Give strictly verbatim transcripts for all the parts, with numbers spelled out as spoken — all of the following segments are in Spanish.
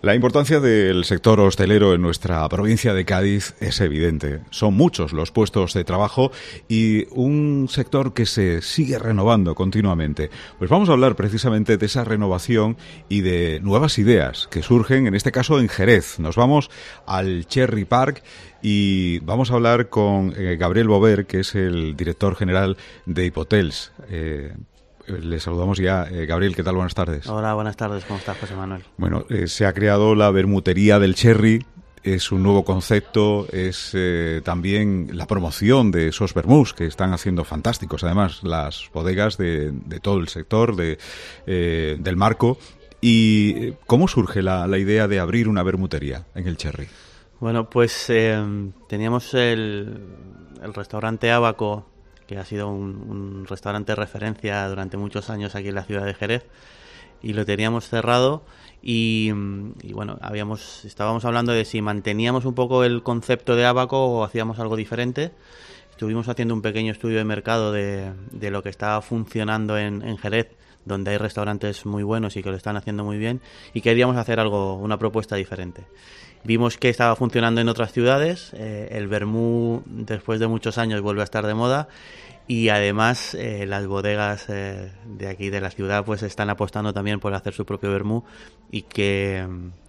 La importancia del sector hostelero en nuestra provincia de Cádiz es evidente. Son muchos los puestos de trabajo y un sector que se sigue renovando continuamente. Pues vamos a hablar precisamente de esa renovación y de nuevas ideas que surgen, en este caso en Jerez. Nos vamos al Cherry Park y vamos a hablar con eh, Gabriel Bover, que es el director general de Hipotels. Eh, Le saludamos ya. Eh, Gabriel, ¿qué tal? Buenas tardes. Hola, buenas tardes. ¿Cómo estás, José Manuel? Bueno, eh, se ha creado la vermutería del Cherry. Es un nuevo concepto, es eh, también la promoción de esos vermús que están haciendo fantásticos, además, las bodegas de, de todo el sector, de, eh, del marco. ¿Y cómo surge la, la idea de abrir una vermutería en el Cherry? Bueno, pues eh, teníamos el, el restaurante Ábaco, que ha sido un, un restaurante de referencia durante muchos años aquí en la ciudad de Jerez, y lo teníamos cerrado y, y bueno, habíamos estábamos hablando de si manteníamos un poco el concepto de Ábaco o hacíamos algo diferente. Estuvimos haciendo un pequeño estudio de mercado de, de lo que estaba funcionando en, en Jerez, donde hay restaurantes muy buenos y que lo están haciendo muy bien, y queríamos hacer algo, una propuesta diferente. Vimos que estaba funcionando en otras ciudades, eh, el vermú después de muchos años vuelve a estar de moda, y además eh, las bodegas eh, de aquí de la ciudad pues están apostando también por hacer su propio vermú, y que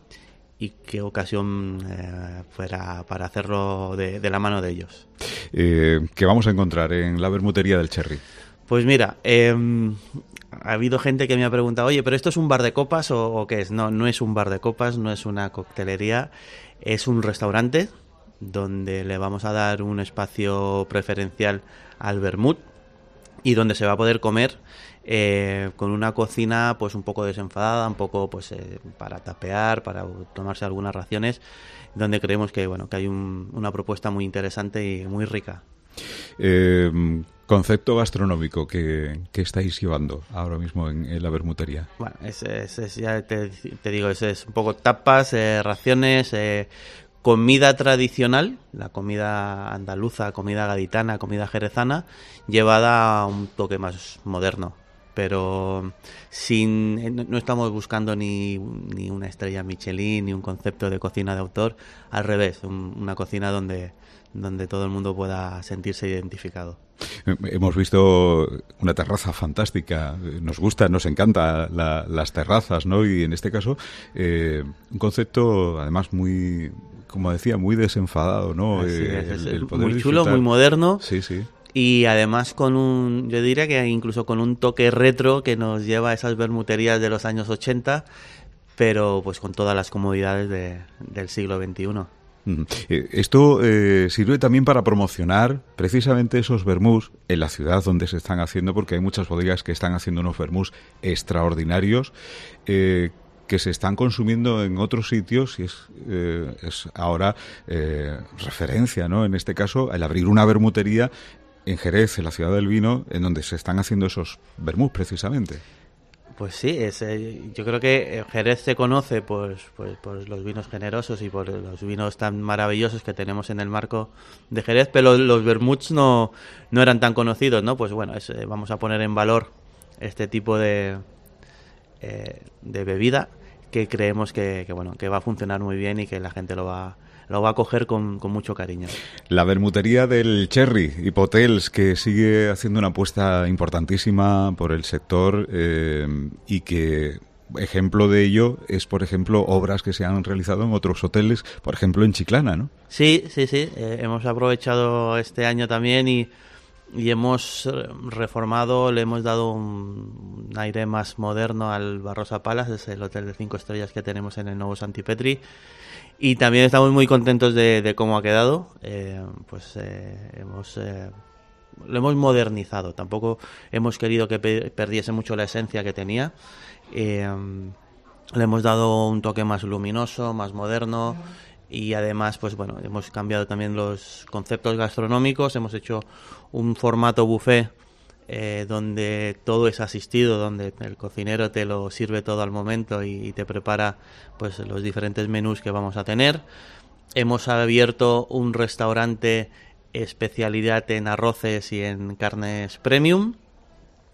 y qué ocasión eh, fuera para hacerlo de, de la mano de ellos. Eh, ¿Qué vamos a encontrar en la vermutería del Cherry? Pues mira, eh, ha habido gente que me ha preguntado, oye, ¿pero esto es un bar de copas o, o qué es? No, no es un bar de copas, no es una coctelería, es un restaurante donde le vamos a dar un espacio preferencial al vermut y donde se va a poder comer eh, con una cocina pues un poco desenfadada, un poco pues eh, para tapear, para tomarse algunas raciones, donde creemos que bueno que hay un, una propuesta muy interesante y muy rica. Eh, concepto gastronómico que, que estáis llevando ahora mismo en, en la vermutería. Bueno, ese, ese, ya te, te digo, ese es un poco tapas, eh, raciones, eh, comida tradicional, la comida andaluza, comida gaditana, comida jerezana, llevada a un toque más moderno. Pero sin no estamos buscando ni, ni una estrella Michelin, ni un concepto de cocina de autor, al revés, un, una cocina donde, donde todo el mundo pueda sentirse identificado. Hemos visto una terraza fantástica, nos gusta, nos encanta la, las terrazas, ¿no? Y en este caso, eh, un concepto además muy, como decía, muy desenfadado, ¿no? Así eh, es, es el, el muy poder chulo, disfrutar. muy moderno. Sí, sí. Y además con un, yo diría que incluso con un toque retro que nos lleva a esas vermuterías de los años ochenta, pero pues con todas las comodidades de, del siglo veintiuno. Esto eh, sirve también para promocionar precisamente esos vermús en la ciudad donde se están haciendo, porque hay muchas bodegas que están haciendo unos vermús extraordinarios eh, que se están consumiendo en otros sitios y es, eh, es ahora eh, referencia, ¿no? En este caso, el abrir una vermutería en Jerez, en la ciudad del vino, en donde se están haciendo esos vermús precisamente. Pues sí, es, eh, yo creo que Jerez se conoce pues, pues, por los vinos generosos y por los vinos tan maravillosos que tenemos en el marco de Jerez, pero los vermuts no, no eran tan conocidos, ¿no? Pues bueno, es, eh, vamos a poner en valor este tipo de, eh, de bebida que creemos que, que, bueno, que va a funcionar muy bien y que la gente lo va lo va a coger con, con mucho cariño. La vermutería del Cherry, Hipotels, que sigue haciendo una apuesta importantísima por el sector eh, y que ejemplo de ello es, por ejemplo, obras que se han realizado en otros hoteles, por ejemplo, en Chiclana, ¿no? Sí, sí, sí. Eh, hemos aprovechado este año también y, y hemos reformado, le hemos dado un, un aire más moderno al Barrosa Palace, es el hotel de cinco estrellas que tenemos en el nuevo Santipetri. Y también estamos muy contentos de, de cómo ha quedado. Eh, pues eh, hemos eh, lo hemos modernizado. Tampoco hemos querido que pe- perdiese mucho la esencia que tenía. Eh, le hemos dado un toque más luminoso, más moderno. Y además, pues bueno, hemos cambiado también los conceptos gastronómicos. Hemos hecho un formato buffet eh, donde todo es asistido, donde el cocinero te lo sirve todo al momento y, y te prepara pues los diferentes menús que vamos a tener. Hemos abierto un restaurante especialidad en arroces y en carnes premium.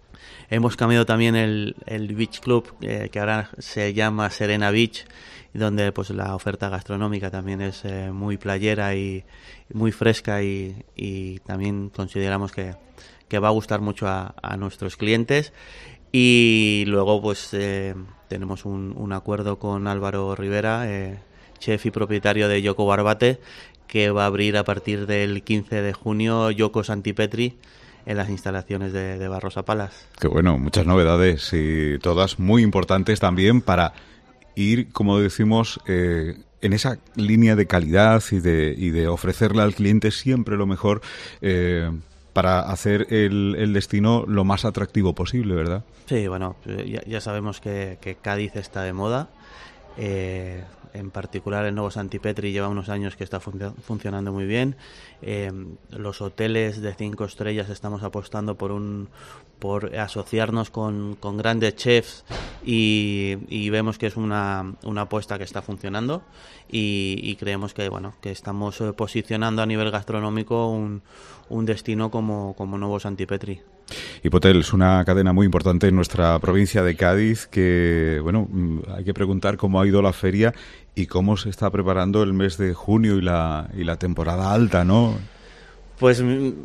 hemos cambiado también el, el Beach Club, eh, que ahora se llama Serena Beach, donde pues la oferta gastronómica también es eh, muy playera y muy fresca, y, y también consideramos que, que va a gustar mucho a, a nuestros clientes. Y luego pues eh, tenemos un, un acuerdo con Álvaro Rivera, eh, chef y propietario de Yoko Barbate, que va a abrir a partir del quince de junio Yoko Santipetri en las instalaciones de, de Barrosa Palace. Qué bueno, muchas novedades y todas muy importantes también para ir, como decimos, eh, en esa línea de calidad y de, y de ofrecerle al cliente siempre lo mejor, eh, para hacer el, el destino lo más atractivo posible, ¿verdad? Sí, bueno, ya, ya sabemos que, que Cádiz está de moda. Eh, en particular el nuevo Santipetri lleva unos años que está fun- funcionando muy bien. Eh, los hoteles de cinco estrellas estamos apostando por un por asociarnos con, con grandes chefs, y, y vemos que es una, una apuesta que está funcionando, y, y creemos que bueno que estamos posicionando a nivel gastronómico un, un destino como, como nuevo Santipetri. Hipotel es una cadena muy importante en nuestra provincia de Cádiz, que, bueno, hay que preguntar cómo ha ido la feria y cómo se está preparando el mes de junio y la, y la temporada alta, ¿no? Pues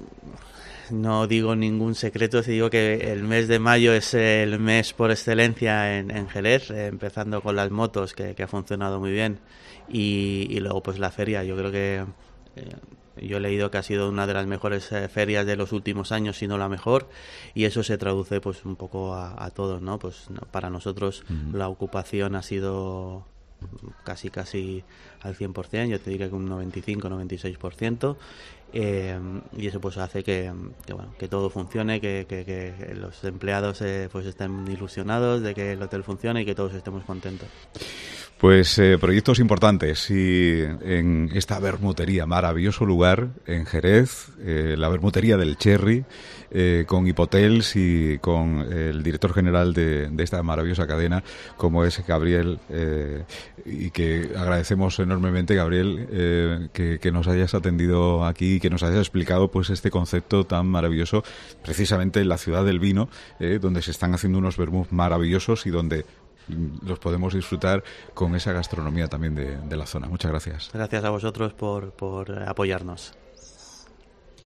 no digo ningún secreto si digo que el mes de mayo es el mes por excelencia en, en Jerez, eh, empezando con las motos, que, que ha funcionado muy bien, y, y luego pues la feria. Yo creo que... Eh, Yo he leído que ha sido una de las mejores eh, ferias de los últimos años, si no la mejor, y eso se traduce pues un poco a, a todos, ¿no? Pues no, para nosotros uh-huh. la ocupación ha sido casi casi al cien por ciento, yo te diría que un noventa y cinco noventa y seis por ciento, eh, y eso pues hace que, que bueno que todo funcione, que, que, que los empleados eh, pues estén ilusionados de que el hotel funcione y que todos estemos contentos. Pues eh, proyectos importantes, y en esta vermutería, maravilloso lugar en Jerez, eh, la vermutería del Cherry, eh, con Hipotels y con el director general de, de esta maravillosa cadena, como es Gabriel, eh, y que agradecemos enormemente, Gabriel, eh, que, que nos hayas atendido aquí, que nos hayas explicado pues este concepto tan maravilloso, precisamente en la ciudad del vino, eh, donde se están haciendo unos vermús maravillosos y donde los podemos disfrutar con esa gastronomía también de, de la zona. Muchas gracias. Gracias a vosotros por, por apoyarnos.